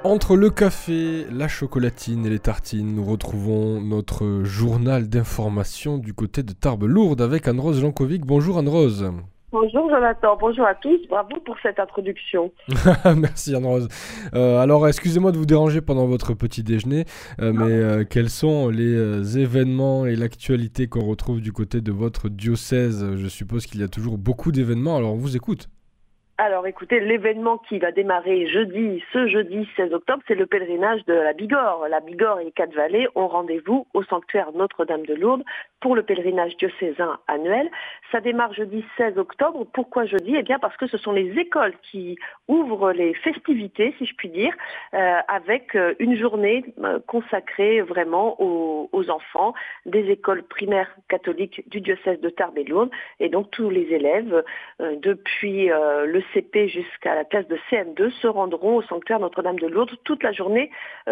Entre le café, la chocolatine et les tartines, nous retrouvons notre journal d'information du côté de Tarbes-Lourdes avec Anne-Rose Jankovic. Bonjour Anne-Rose. Bonjour Jonathan, bonjour à tous, bravo pour cette introduction. Merci Anne-Rose. Alors excusez-moi de vous déranger pendant votre petit déjeuner, mais quels sont les événements et l'actualité qu'on retrouve du côté de votre diocèse? Je suppose qu'il y a toujours beaucoup d'événements, alors on vous écoute. Alors écoutez, l'événement qui va démarrer ce jeudi 16 octobre, c'est le pèlerinage de la Bigorre. La Bigorre et les Quatre Vallées ont rendez-vous au sanctuaire Notre-Dame de Lourdes pour le pèlerinage diocésain annuel. Ça démarre jeudi 16 octobre. Pourquoi jeudi? Eh bien parce que ce sont les écoles qui ouvrent les festivités, si je puis dire, avec une journée consacrée vraiment aux enfants des écoles primaires catholiques du diocèse de Tarbes et Lourdes. Et donc tous les élèves, depuis le CP jusqu'à la classe de CM2 se rendront au sanctuaire Notre-Dame de Lourdes toute la journée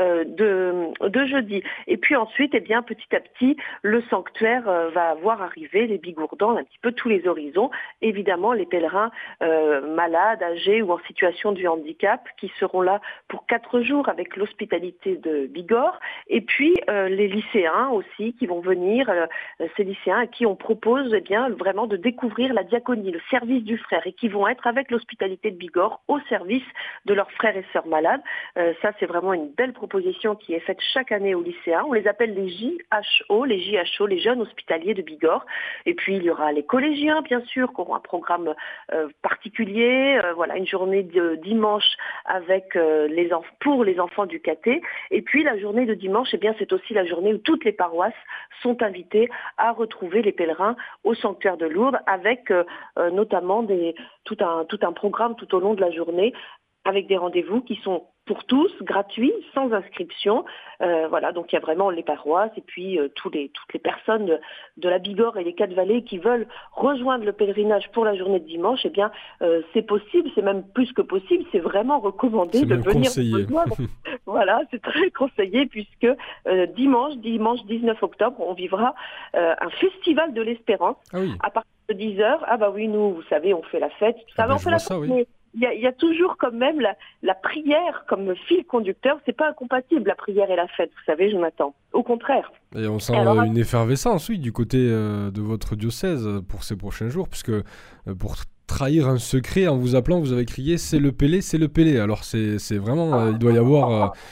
de jeudi. Et puis ensuite, eh bien, petit à petit, le sanctuaire va voir arriver les bigourdans un petit peu tous les horizons. Évidemment, les pèlerins malades, âgés ou en situation de handicap qui seront là pour 4 jours avec l'hospitalité de Bigorre. Et puis les lycéens aussi qui vont venir, ces lycéens à qui on propose eh bien, vraiment de découvrir la diaconie, le service du frère, et qui vont être avec l'hospitalité de Bigorre au service de leurs frères et sœurs malades. Ça, c'est vraiment une belle proposition qui est faite chaque année aux lycéens. On les appelle les JHO, les jeunes hospitaliers de Bigorre. Et puis, il y aura les collégiens, bien sûr, qui auront un programme particulier. Voilà, une journée de dimanche avec pour les enfants du caté. Et puis, la journée de dimanche, eh bien, c'est aussi la journée où toutes les paroisses sont invitées à retrouver les pèlerins au sanctuaire de Lourdes avec notamment tout un programme tout au long de la journée avec des rendez-vous qui sont pour tous, gratuits, sans inscription. Voilà, donc il y a vraiment les paroisses et puis toutes les personnes de la Bigorre et les Quatre Vallées qui veulent rejoindre le pèlerinage pour la journée de dimanche. Eh bien, c'est possible, c'est même plus que possible, c'est vraiment recommandé C'est de même venir nous conseillé. rejoindre. Voilà, c'est très conseillé puisque dimanche 19 octobre, on vivra un festival de l'espérance Ah oui, à partir de 10 heures. Ah bah oui, nous, vous savez, on fait la fête, tout ah ça. ben On je fait vois la fête, ça, oui. mais il y a toujours quand même la prière comme fil conducteur. C'est pas incompatible, la prière et la fête, vous savez, Jonathan. Au contraire. Et on sent Et alors, une effervescence, oui, du côté de votre diocèse pour ces prochains jours, puisque pour trahir un secret, en vous appelant, vous avez crié «C'est le Pélé, c'est le Pélé». Alors c'est vraiment, il doit y avoir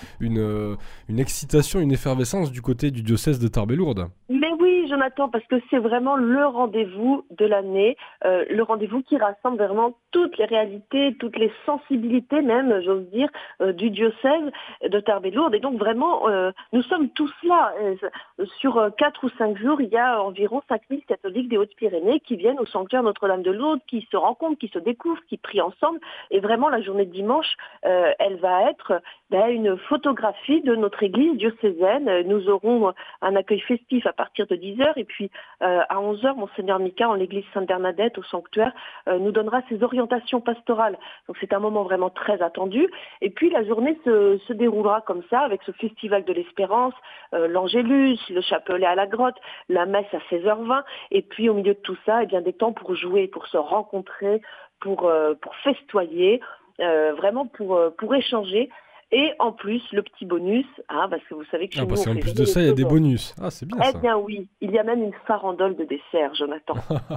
une excitation, une effervescence du côté du diocèse de Tarbes et Lourdes. mais oui, Jonathan, parce que c'est vraiment le rendez-vous de l'année, le rendez-vous qui rassemble vraiment toutes les réalités, toutes les sensibilités même, j'ose dire, du diocèse de Tarbes et Lourdes. Et donc vraiment, nous sommes tous là. Sur 4 ou 5 jours, il y a environ 5000 catholiques des Hautes-Pyrénées qui viennent au sanctuaire Notre-Dame de Lourdes, qui se rencontrent, qui se découvrent, qui prient ensemble. Et vraiment, la journée de dimanche, elle va être une photographie de notre église diocésaine. Nous aurons un accueil festif à partir de 10 heures et puis à 11 heures, Monseigneur Mika en l'église Sainte-Bernadette au sanctuaire nous donnera ses orientations pastorales. Donc c'est un moment vraiment très attendu. Et puis la journée se déroulera comme ça avec ce festival de l'espérance, l'Angélus, le chapelet à la grotte, la messe à 16h20 et puis au milieu de tout ça, eh bien, des temps pour jouer, pour se rencontrer, pour festoyer, vraiment pour échanger. Et en plus, le petit bonus, parce que vous savez que Ah, chez nous, parce on qu'en fait plus jamais de les ça, il y a choses. des bonus. Ah, c'est bien Eh ça. bien oui, il y a même une farandole de dessert, Jonathan.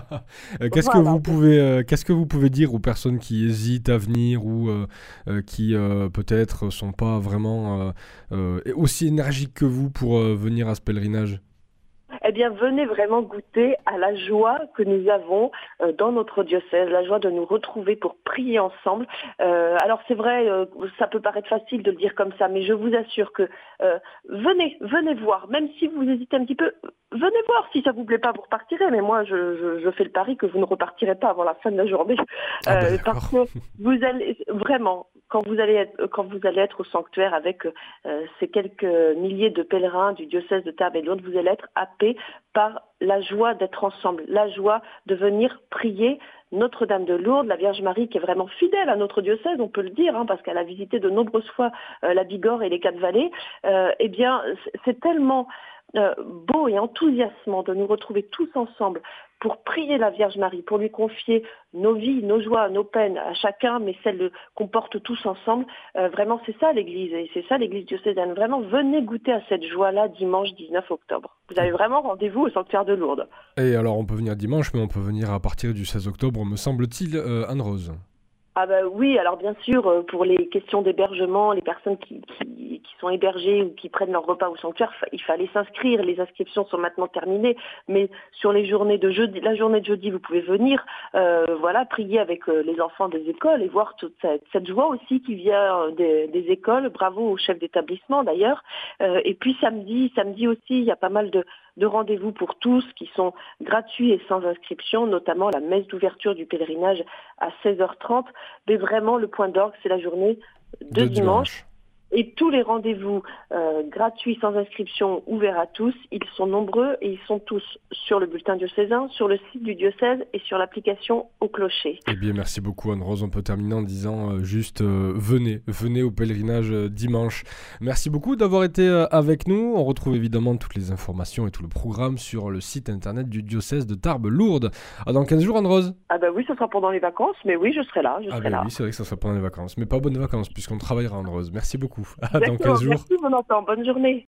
Voilà. Qu'est-ce que vous pouvez dire aux personnes qui hésitent à venir ou qui peut-être sont pas vraiment aussi énergiques que vous pour venir à ce pèlerinage? Eh bien, venez vraiment goûter à la joie que nous avons dans notre diocèse, la joie de nous retrouver pour prier ensemble. Alors c'est vrai, ça peut paraître facile de le dire comme ça, mais je vous assure que venez voir, même si vous hésitez un petit peu, venez voir. Si ça vous plaît pas, vous repartirez. Mais moi, je fais le pari que vous ne repartirez pas avant la fin de la journée, Ah bah parce d'accord. que vous allez vraiment, quand vous allez être au sanctuaire avec ces quelques milliers de pèlerins du diocèse de Tarbes et de Lourdes, vous allez être happés par la joie d'être ensemble, la joie de venir prier Notre-Dame de Lourdes, la Vierge Marie qui est vraiment fidèle à notre diocèse, on peut le dire, parce qu'elle a visité de nombreuses fois la Bigorre et les Quatre Vallées. Eh bien, c'est tellement beau et enthousiasmant de nous retrouver tous ensemble pour prier la Vierge Marie, pour lui confier nos vies, nos joies, nos peines à chacun, mais celles qu'on porte tous ensemble. Vraiment, c'est ça l'Église, et c'est ça l'Église diocésaine. Vraiment, venez goûter à cette joie-là dimanche 19 octobre. Vous avez vraiment rendez-vous au sanctuaire de Lourdes. Et alors, on peut venir dimanche, mais on peut venir à partir du 16 octobre, me semble-t-il, Anne-Rose. Ah bah oui, alors bien sûr, pour les questions d'hébergement, les personnes qui sont hébergées ou qui prennent leur repas au sanctuaire, il fallait s'inscrire. Les inscriptions sont maintenant terminées, mais sur les journées de jeudi, la journée de jeudi, vous pouvez venir, prier avec les enfants des écoles et voir toute cette joie aussi qui vient des écoles. Bravo au chef d'établissement d'ailleurs. Et puis samedi aussi, il y a pas mal de rendez-vous pour tous qui sont gratuits et sans inscription, notamment la messe d'ouverture du pèlerinage à 16h30. Mais vraiment, le point d'orgue, c'est la journée de dimanche. Et tous les rendez-vous gratuits, sans inscription, ouverts à tous, ils sont nombreux et ils sont tous sur le bulletin diocésain, sur le site du diocèse et sur l'application Au Clocher. Eh bien, merci beaucoup Anne-Rose. On peut terminer en disant venez au pèlerinage dimanche. Merci beaucoup d'avoir été avec nous. On retrouve évidemment toutes les informations et tout le programme sur le site internet du diocèse de Tarbes-Lourdes. Dans 15 jours, Anne-Rose? Ah bah oui, ce sera pendant les vacances, mais oui, je serai là. Oui, c'est vrai que ça sera pendant les vacances, mais pas bonnes vacances puisqu'on travaillera, Anne-Rose. Merci beaucoup. Dans D'accord, 15 jours. Merci, Jonathan. Bonne journée.